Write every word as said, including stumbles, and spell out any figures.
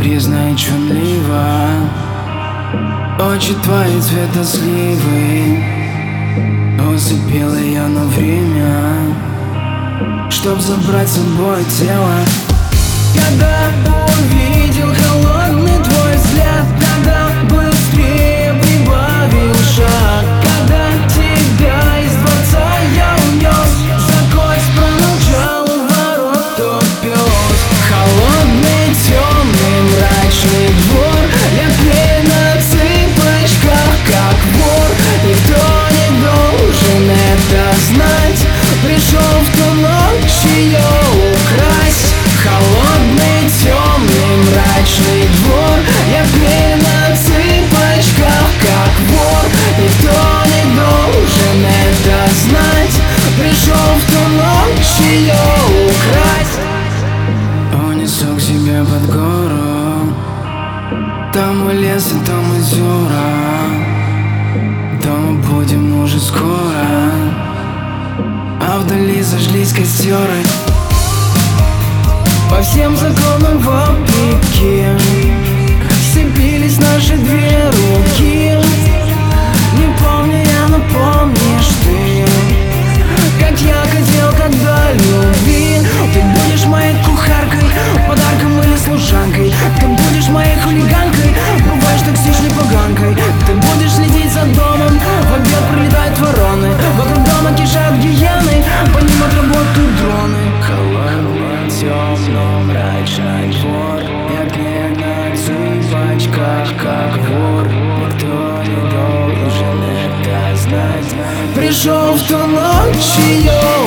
Капризно и чунливо, очи твои цвета сливы. Усыпил ее на время, чтоб забрать с собой тело. Когда увидел холодный твой взгляд, тогда быстрее прибавил шаг. Когда тебя из дворца я унес, за кость промолчал у ворот тот пес. Холодный, темный, мрачный двор, я клею на цыпочках, как вор. Никто не должен это знать, пришел в ту ночь ее украсть. Холодный, темный, мрачный двор, я клею на цыпочках, как вор. Никто не должен это знать, пришел в ту ночь ее украсть. Унесу к себе под гору, там и лес, и там озера. Дома будем уже скоро, а вдали зажглись костеры. По всем законам вопреки сцепились наши две руки. Не помню я, но помнишь ты, как я хотел, когда любви. Ты будешь моей кухаркой, подарком или служанкой. Ты будешь моей хулиганкой, бываешь токсичной поганкой. Ты будешь следить за домом, в обед прилетают вороны. Вокруг дома кишат гиены, по ним отработают дроны. Холодный, темный, мрачный двор, я клею на цыпочках, как вор. Никто не должен это знать, пришел в ту ночь ее